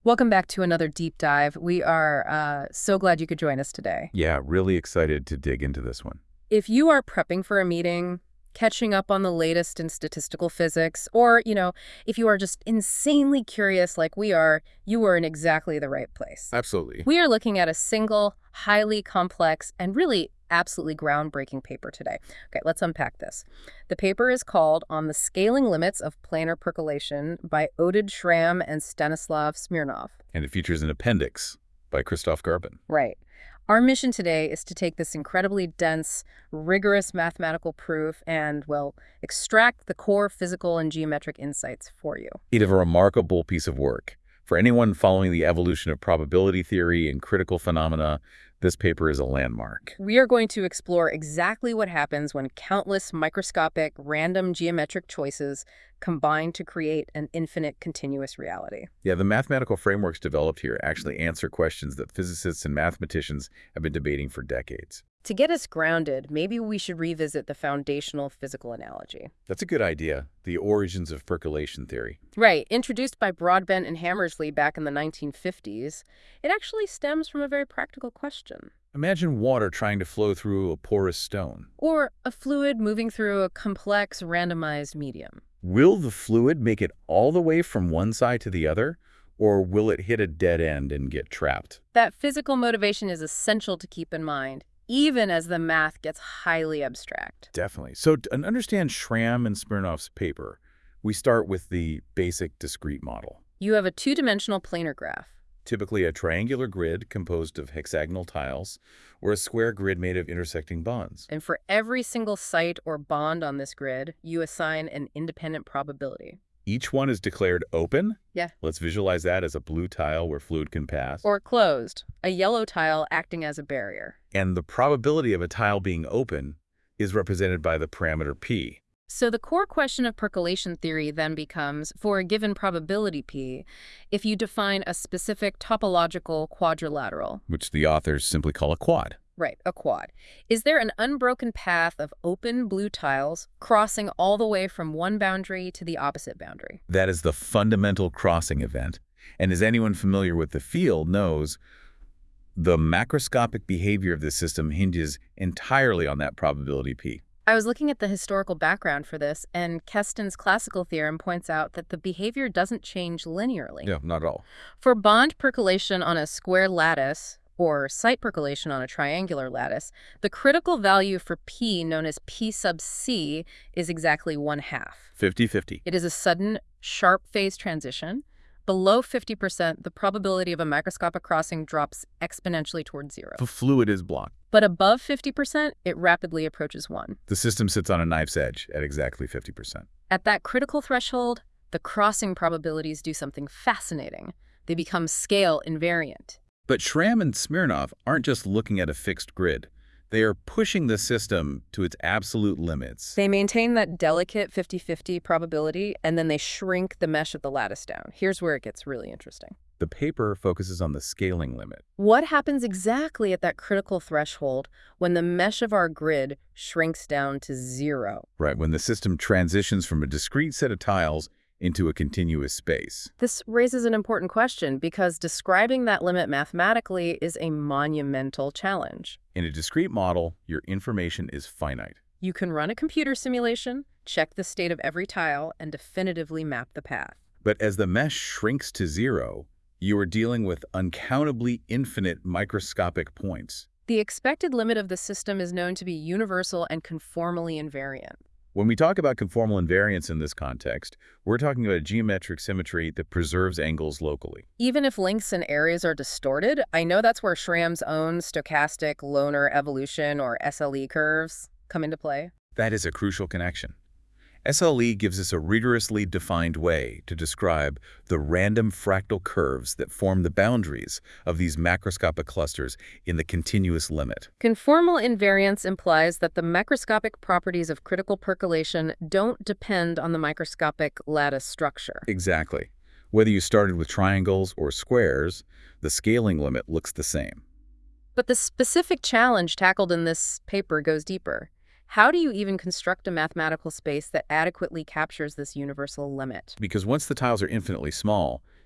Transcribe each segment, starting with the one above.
Welcome back to another deep dive. We are so glad you could join us today. Yeah, really excited to dig into this one. If you are prepping for a meeting, catching up on the latest in statistical physics, or, if you are just insanely curious like we are, you are in exactly the right place. Absolutely. We are looking at a single, highly complex, and really absolutely groundbreaking paper today. Okay, let's unpack this. The paper is called On the Scaling Limits of Planar Percolation by Oded Shram and Stanislav Smirnov. And it features an appendix by Christoph Garbin. Right. Our mission today is to take this incredibly dense, rigorous mathematical proof and, well, extract the core physical and geometric insights for you. It is a remarkable piece of work. For anyone following the evolution of probability theory and critical phenomena, this paper is a landmark. We are going to explore exactly what happens when countless microscopic, random geometric choices combine to create an infinite continuous reality. Yeah, the mathematical frameworks developed here actually answer questions that physicists and mathematicians have been debating for decades. To get us grounded, maybe we should revisit the foundational physical analogy. That's a good idea, the origins of percolation theory. Right, introduced by Broadbent and Hammersley back in the 1950s, it actually stems from a very practical question. Imagine water trying to flow through a porous stone. Or a fluid moving through a complex, randomized medium. Will the fluid make it all the way from one side to the other, or will it hit a dead end and get trapped? That physical motivation is essential to keep in mind, even as the math gets highly abstract. Definitely. So to understand Schramm and Smirnov's paper, we start with the basic discrete model. You have a two-dimensional planar graph. Typically a triangular grid composed of hexagonal tiles, or a square grid made of intersecting bonds. And for every single site or bond on this grid, you assign an independent probability. Each one is declared open. Yeah. Let's visualize that as a blue tile where fluid can pass. Or closed, a yellow tile acting as a barrier. And the probability of a tile being open is represented by the parameter p. So the core question of percolation theory then becomes, for a given probability p, if you define a specific topological quadrilateral. Which the authors simply call a quad. Right, a quad. Is there an unbroken path of open blue tiles crossing all the way from one boundary to the opposite boundary? That is the fundamental crossing event. And as anyone familiar with the field knows, the macroscopic behavior of the system hinges entirely on that probability p. I was looking at the historical background for this, and Keston's classical theorem points out that the behavior doesn't change linearly. Yeah, not at all. For bond percolation on a square lattice, or site percolation on a triangular lattice, the critical value for p, known as p sub c, is exactly 1/2. 50-50. It is a sudden, sharp phase transition. Below 50%, the probability of a macroscopic crossing drops exponentially towards 0. The fluid is blocked. But above 50%, it rapidly approaches 1. The system sits on a knife's edge at exactly 50%. At that critical threshold, the crossing probabilities do something fascinating. They become scale invariant. But Schramm and Smirnov aren't just looking at a fixed grid. They are pushing the system to its absolute limits. They maintain that delicate 50-50 probability, and then they shrink the mesh of the lattice down. Here's where it gets really interesting. The paper focuses on the scaling limit. What happens exactly at that critical threshold when the mesh of our grid shrinks down to 0? Right, when the system transitions from a discrete set of tiles into a continuous space. This raises an important question because describing that limit mathematically is a monumental challenge. In a discrete model, your information is finite. You can run a computer simulation, check the state of every tile, and definitively map the path. But as the mesh shrinks to 0, you are dealing with uncountably infinite microscopic points. The expected limit of the system is known to be universal and conformally invariant. When we talk about conformal invariance in this context, we're talking about a geometric symmetry that preserves angles locally. Even if lengths and areas are distorted, I know that's where Schramm's own stochastic loaner evolution, or SLE curves, come into play. That is a crucial connection. SLE gives us a rigorously defined way to describe the random fractal curves that form the boundaries of these macroscopic clusters in the continuous limit. Conformal invariance implies that the macroscopic properties of critical percolation don't depend on the microscopic lattice structure. Exactly. Whether you started with triangles or squares, the scaling limit looks the same. But the specific challenge tackled in this paper goes deeper. How do you even construct a mathematical space that adequately captures this universal limit? Because once the tiles are infinitely small,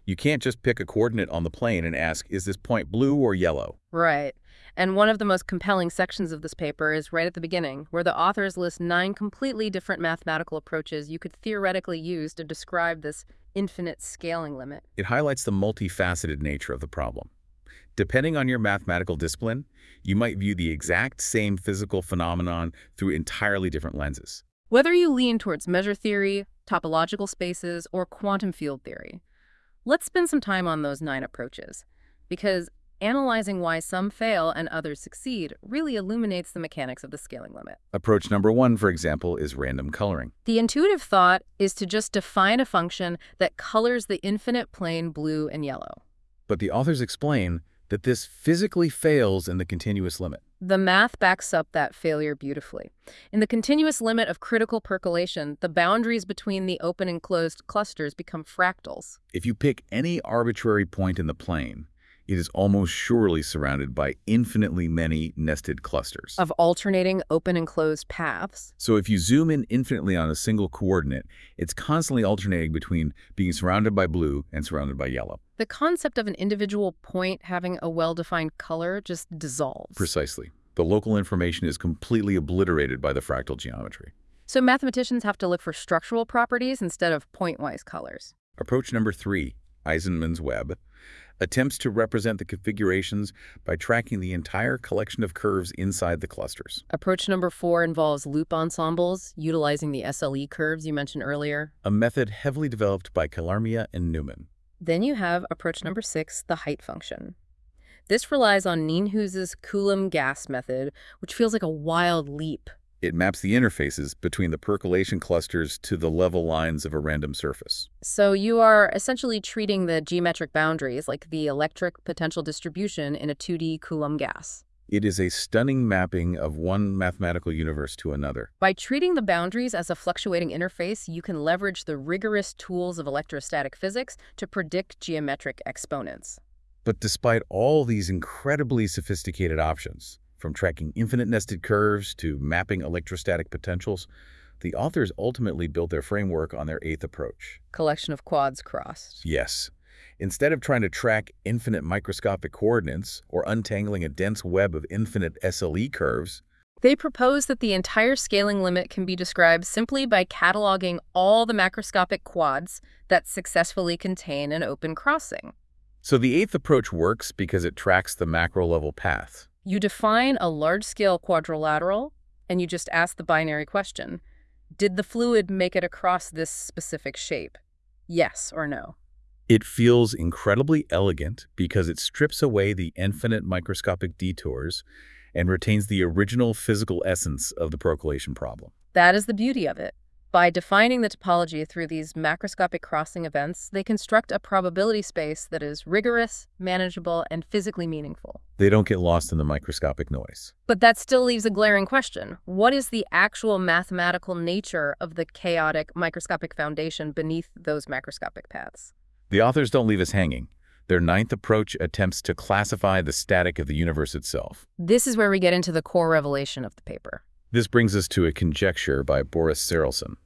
You can't just pick a coordinate on the plane and ask, is this point blue or yellow? Right. And one of the most compelling sections of this paper is right at the beginning, where the authors list 9 completely different mathematical approaches you could theoretically use to describe this infinite scaling limit. It highlights the multifaceted nature of the problem. Depending on your mathematical discipline, you might view the exact same physical phenomenon through entirely different lenses. Whether you lean towards measure theory, topological spaces, or quantum field theory, let's spend some time on those 9 approaches, because analyzing why some fail and others succeed really illuminates the mechanics of the scaling limit. Approach number 1, for example, is random coloring. The intuitive thought is to just define a function that colors the infinite plane blue and yellow. But the authors explain that this physically fails in the continuous limit. The math backs up that failure beautifully. In the continuous limit of critical percolation, the boundaries between the open and closed clusters become fractals. If you pick any arbitrary point in the plane, it is almost surely surrounded by infinitely many nested clusters of alternating open and closed paths. So if you zoom in infinitely on a single coordinate, it's constantly alternating between being surrounded by blue and surrounded by yellow. The concept of an individual point having a well-defined color just dissolves. Precisely. The local information is completely obliterated by the fractal geometry. So mathematicians have to look for structural properties instead of point-wise colors. Approach number 3, Eisenman's web, attempts to represent the configurations by tracking the entire collection of curves inside the clusters. Approach number 4 involves loop ensembles, utilizing the SLE curves you mentioned earlier. A method heavily developed by Callarmia and Newman. Then you have approach number 6, the height function. This relies on Nienhuys's Coulomb gas method, which feels like a wild leap. It maps the interfaces between the percolation clusters to the level lines of a random surface. So you are essentially treating the geometric boundaries like the electric potential distribution in a 2D Coulomb gas. It is a stunning mapping of one mathematical universe to another. By treating the boundaries as a fluctuating interface, you can leverage the rigorous tools of electrostatic physics to predict geometric exponents. But despite all these incredibly sophisticated options, from tracking infinite nested curves to mapping electrostatic potentials, the authors ultimately built their framework on their 8th approach. Collection of quads crossed. Yes. Instead of trying to track infinite microscopic coordinates or untangling a dense web of infinite SLE curves, they propose that the entire scaling limit can be described simply by cataloging all the macroscopic quads that successfully contain an open crossing. So the 8th approach works because it tracks the macro-level path. You define a large-scale quadrilateral, and you just ask the binary question, did the fluid make it across this specific shape? Yes or no? It feels incredibly elegant because it strips away the infinite microscopic detours and retains the original physical essence of the percolation problem. That is the beauty of it. By defining the topology through these macroscopic crossing events, they construct a probability space that is rigorous, manageable, and physically meaningful. They don't get lost in the microscopic noise. But that still leaves a glaring question. What is the actual mathematical nature of the chaotic microscopic foundation beneath those macroscopic paths? The authors don't leave us hanging. Their 9th approach attempts to classify the static of the universe itself. This is where we get into the core revelation of the paper. This brings us to a conjecture by Boris Sarelson.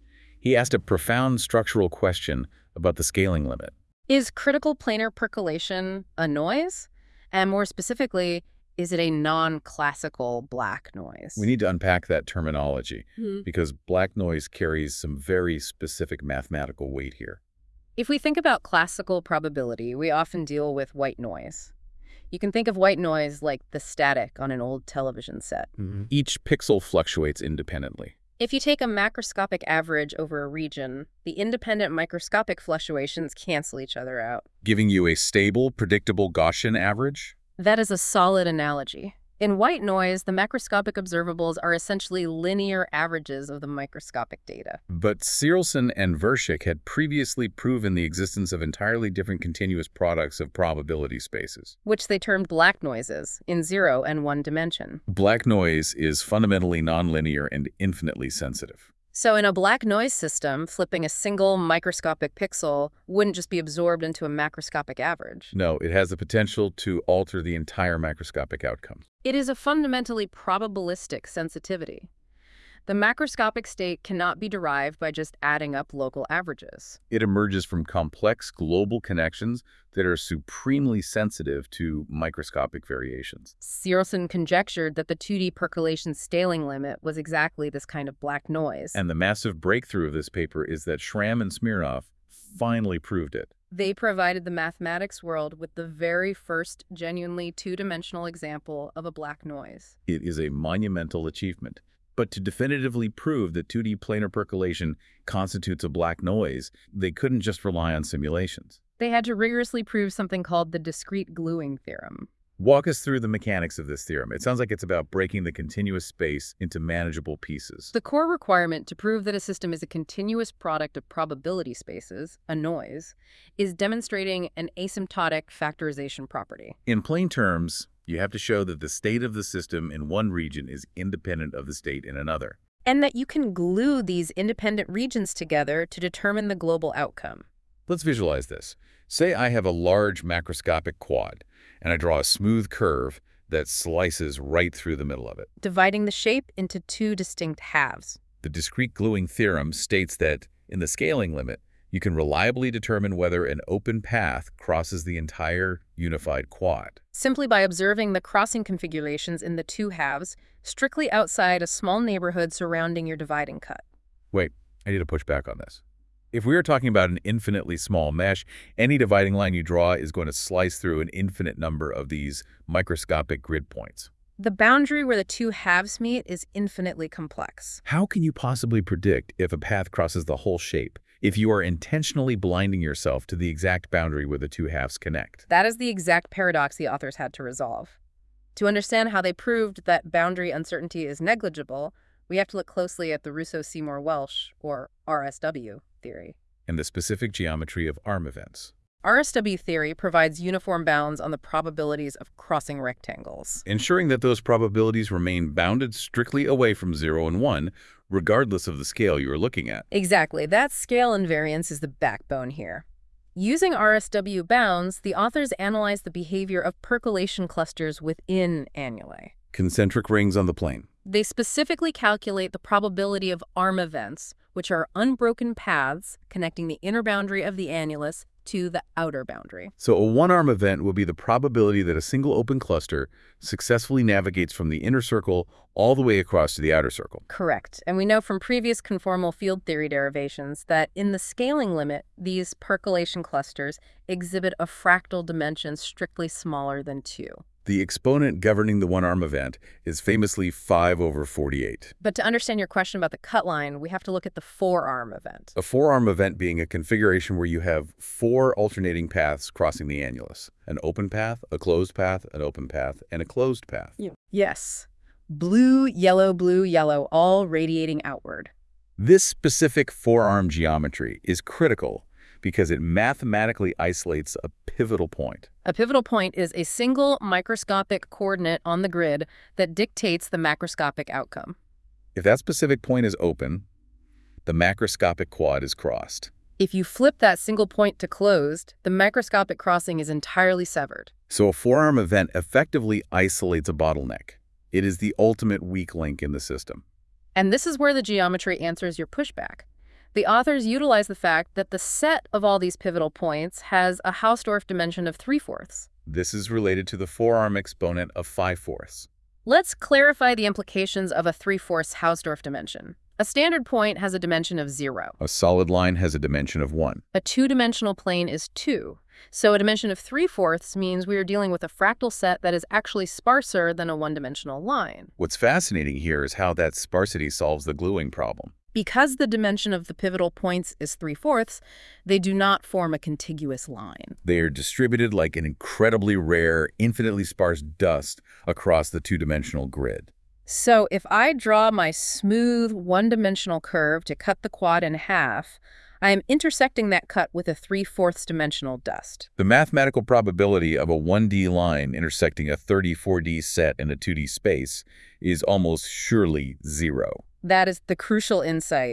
He asked a profound structural question about the scaling limit. Is critical planar percolation a noise? And more specifically, is it a non-classical black noise? We need to unpack that terminology because black noise carries some very specific mathematical weight here. If we think about classical probability, we often deal with white noise. You can think of white noise like the static on an old television set. Each pixel fluctuates independently. If you take a macroscopic average over a region, the independent microscopic fluctuations cancel each other out. Giving you a stable, predictable Gaussian average? That is a solid analogy. In white noise, the macroscopic observables are essentially linear averages of the microscopic data. But Sarelson and Vershik had previously proven the existence of entirely different continuous products of probability spaces, which they termed black noises, in 0 and 1 dimension. Black noise is fundamentally nonlinear and infinitely sensitive. So in a black noise system, flipping a single microscopic pixel wouldn't just be absorbed into a macroscopic average. No, it has the potential to alter the entire macroscopic outcome. It is a fundamentally probabilistic sensitivity. The macroscopic state cannot be derived by just adding up local averages. It emerges from complex global connections that are supremely sensitive to microscopic variations. Searleson conjectured that the 2D percolation scaling limit was exactly this kind of black noise. And the massive breakthrough of this paper is that Schramm and Smirnov finally proved it. They provided the mathematics world with the very first genuinely two-dimensional example of a black noise. It is a monumental achievement. But to definitively prove that 2D planar percolation constitutes a black noise, they couldn't just rely on simulations. They had to rigorously prove something called the discrete gluing theorem. Walk us through the mechanics of this theorem. It sounds like it's about breaking the continuous space into manageable pieces. The core requirement to prove that a system is a continuous product of probability spaces, a noise, is demonstrating an asymptotic factorization property. In plain terms, you have to show that the state of the system in one region is independent of the state in another. And that you can glue these independent regions together to determine the global outcome. Let's visualize this. Say I have a large macroscopic quad, and I draw a smooth curve that slices right through the middle of it. Dividing the shape into two distinct halves. The discrete gluing theorem states that, in the scaling limit, you can reliably determine whether an open path crosses the entire unified quad. Simply by observing the crossing configurations in the two halves, strictly outside a small neighborhood surrounding your dividing cut. Wait, I need to push back on this. If we are talking about an infinitely small mesh, any dividing line you draw is going to slice through an infinite number of these microscopic grid points. The boundary where the two halves meet is infinitely complex. How can you possibly predict if a path crosses the whole shape if you are intentionally blinding yourself to the exact boundary where the two halves connect? That is the exact paradox the authors had to resolve. To understand how they proved that boundary uncertainty is negligible, we have to look closely at the Russo-Seymour-Welsh, or RSW, theory. And the specific geometry of arm events. RSW theory provides uniform bounds on the probabilities of crossing rectangles, ensuring that those probabilities remain bounded strictly away from 0 and 1, regardless of the scale you are looking at. Exactly. That scale invariance is the backbone here. Using RSW bounds, the authors analyzed the behavior of percolation clusters within annuli. Concentric rings on the plane. They specifically calculate the probability of arm events, which are unbroken paths connecting the inner boundary of the annulus to the outer boundary. So a one-arm event will be the probability that a single open cluster successfully navigates from the inner circle all the way across to the outer circle. Correct. And we know from previous conformal field theory derivations that in the scaling limit, these percolation clusters exhibit a fractal dimension strictly smaller than 2. The exponent governing the one-arm event is famously 5/48. But to understand your question about the cut line, we have to look at the four-arm event. A four-arm event being a configuration where you have 4 alternating paths crossing the annulus. An open path, a closed path, an open path, and a closed path. Yes. Blue, yellow, all radiating outward. This specific four-arm geometry is critical because it mathematically isolates a pivotal point. A pivotal point is a single microscopic coordinate on the grid that dictates the macroscopic outcome. If that specific point is open, the macroscopic quad is crossed. If you flip that single point to closed, the macroscopic crossing is entirely severed. So a four-arm event effectively isolates a bottleneck. It is the ultimate weak link in the system. And this is where the geometry answers your pushback. The authors utilize the fact that the set of all these pivotal points has a Hausdorff dimension of 3/4. This is related to the four-arm exponent of 5/4. Let's clarify the implications of a 3/4 Hausdorff dimension. A standard point has a dimension of 0. A solid line has a dimension of 1. A two-dimensional plane is 2. So a dimension of 3/4 means we are dealing with a fractal set that is actually sparser than a one-dimensional line. What's fascinating here is how that sparsity solves the gluing problem. Because the dimension of the pivotal points is 3/4, they do not form a contiguous line. They are distributed like an incredibly rare, infinitely sparse dust across the two-dimensional grid. So if I draw my smooth one-dimensional curve to cut the quad in half, I am intersecting that cut with a 3/4 dimensional dust. The mathematical probability of a 1D line intersecting a 34D set in a 2D space is almost surely 0. That is the crucial insight.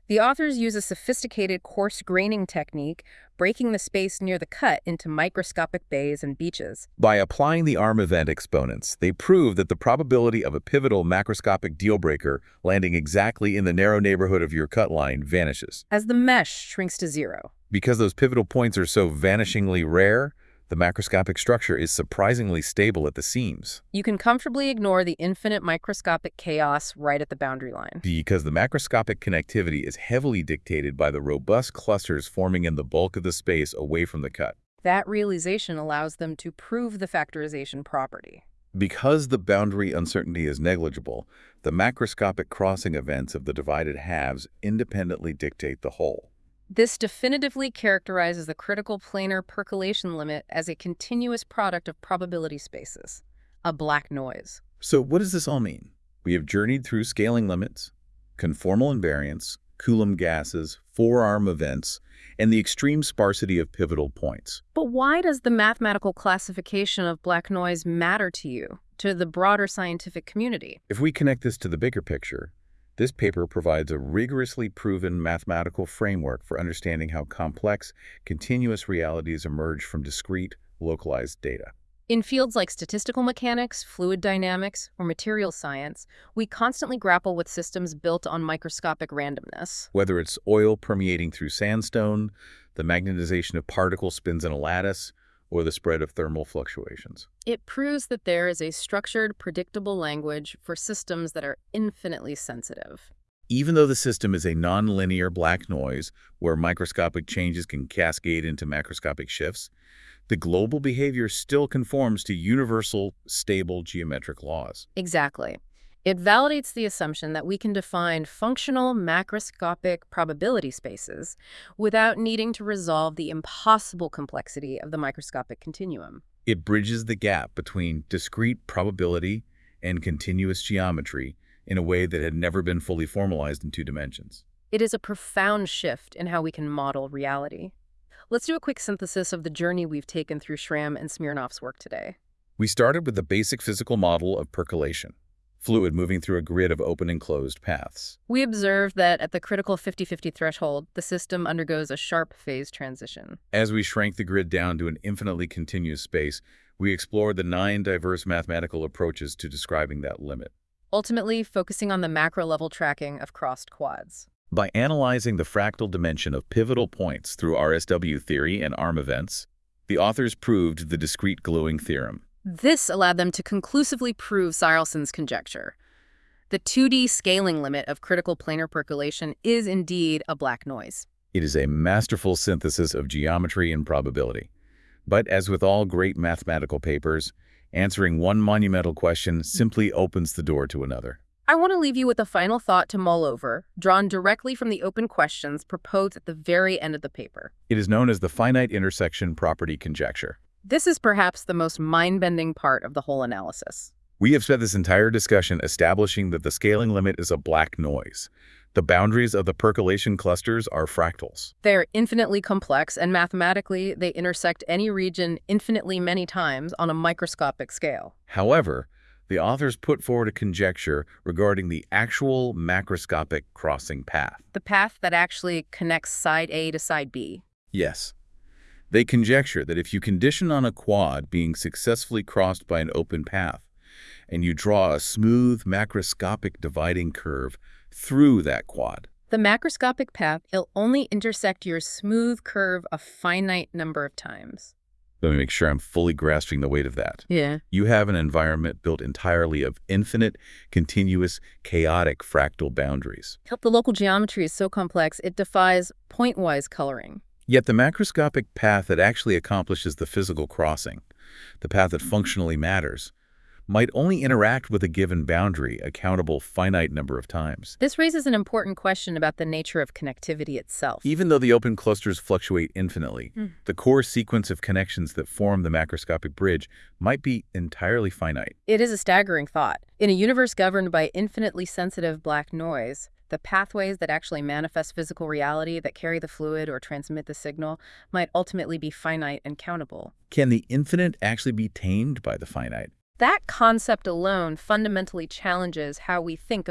The authors use a sophisticated coarse graining technique, breaking the space near the cut into microscopic bays and beaches. By applying the arm event exponents, they prove that the probability of a pivotal macroscopic deal-breaker landing exactly in the narrow neighborhood of your cut line vanishes. As the mesh shrinks to zero. Because those pivotal points are so vanishingly rare, the macroscopic structure is surprisingly stable at the seams. You can comfortably ignore the infinite microscopic chaos right at the boundary line. Because the macroscopic connectivity is heavily dictated by the robust clusters forming in the bulk of the space away from the cut. That realization allows them to prove the factorization property. Because the boundary uncertainty is negligible, the macroscopic crossing events of the divided halves independently dictate the whole. This definitively characterizes the critical planar percolation limit as a continuous product of probability spaces, a black noise. So what does this all mean? We have journeyed through scaling limits, conformal invariance, Coulomb gases, four-arm events, and the extreme sparsity of pivotal points. But why does the mathematical classification of black noise matter to you, to the broader scientific community? If we connect this to the bigger picture, this paper provides a rigorously proven mathematical framework for understanding how complex, continuous realities emerge from discrete, localized data. In fields like statistical mechanics, fluid dynamics, or material science, we constantly grapple with systems built on microscopic randomness. Whether it's oil permeating through sandstone, the magnetization of particle spins in a lattice, or the spread of thermal fluctuations. It proves that there is a structured, predictable language for systems that are infinitely sensitive. Even though the system is a nonlinear black noise where microscopic changes can cascade into macroscopic shifts, the global behavior still conforms to universal, stable geometric laws. Exactly. It validates the assumption that we can define functional macroscopic probability spaces without needing to resolve the impossible complexity of the microscopic continuum. It bridges the gap between discrete probability and continuous geometry in a way that had never been fully formalized in two dimensions. It is a profound shift in how we can model reality. Let's do a quick synthesis of the journey we've taken through Schramm and Smirnov's work today. We started with the basic physical model of percolation, fluid moving through a grid of open and closed paths. We observed that at the critical 50-50 threshold, the system undergoes a sharp phase transition. As we shrank the grid down to an infinitely continuous space, we explored the 9 diverse mathematical approaches to describing that limit. Ultimately, focusing on the macro-level tracking of crossed quads. By analyzing the fractal dimension of pivotal points through RSW theory and arm events, the authors proved the discrete gluing theorem. This allowed them to conclusively prove Searlson's conjecture. The 2D scaling limit of critical planar percolation is indeed a black noise. It is a masterful synthesis of geometry and probability. But as with all great mathematical papers, answering one monumental question simply opens the door to another. I want to leave you with a final thought to mull over, drawn directly from the open questions proposed at the very end of the paper. It is known as the finite intersection property conjecture. This is perhaps the most mind-bending part of the whole analysis. We have spent this entire discussion establishing that the scaling limit is a black noise. The boundaries of the percolation clusters are fractals. They're infinitely complex, and mathematically, they intersect any region infinitely many times on a microscopic scale. However, the authors put forward a conjecture regarding the actual macroscopic crossing path. The path that actually connects side A to side B. Yes. They conjecture that if you condition on a quad being successfully crossed by an open path, and you draw a smooth macroscopic dividing curve through that quad, the macroscopic path will only intersect your smooth curve a finite number of times. Let me make sure I'm fully grasping the weight of that. Yeah. You have an environment built entirely of infinite, continuous, chaotic fractal boundaries. The local geometry is so complex, it defies point-wise coloring. Yet the macroscopic path that actually accomplishes the physical crossing, the path that functionally matters, might only interact with a given boundary a countable finite number of times. This raises an important question about the nature of connectivity itself. Even though the open clusters fluctuate infinitely, the core sequence of connections that form the macroscopic bridge might be entirely finite. It is a staggering thought. In a universe governed by infinitely sensitive black noise, the pathways that actually manifest physical reality, that carry the fluid or transmit the signal, might ultimately be finite and countable. Can the infinite actually be tamed by the finite? That concept alone fundamentally challenges how we think about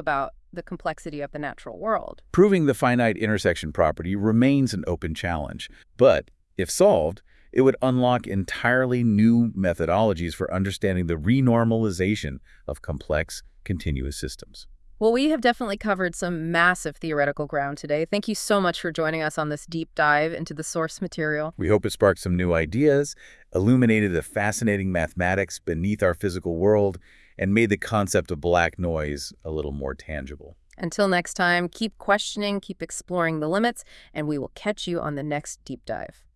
the complexity of the natural world. Proving the finite intersection property remains an open challenge, but if solved, it would unlock entirely new methodologies for understanding the renormalization of complex, continuous systems. Well, we have definitely covered some massive theoretical ground today. Thank you so much for joining us on this deep dive into the source material. We hope it sparked some new ideas, illuminated the fascinating mathematics beneath our physical world, and made the concept of black noise a little more tangible. Until next time, keep questioning, keep exploring the limits, and we will catch you on the next deep dive.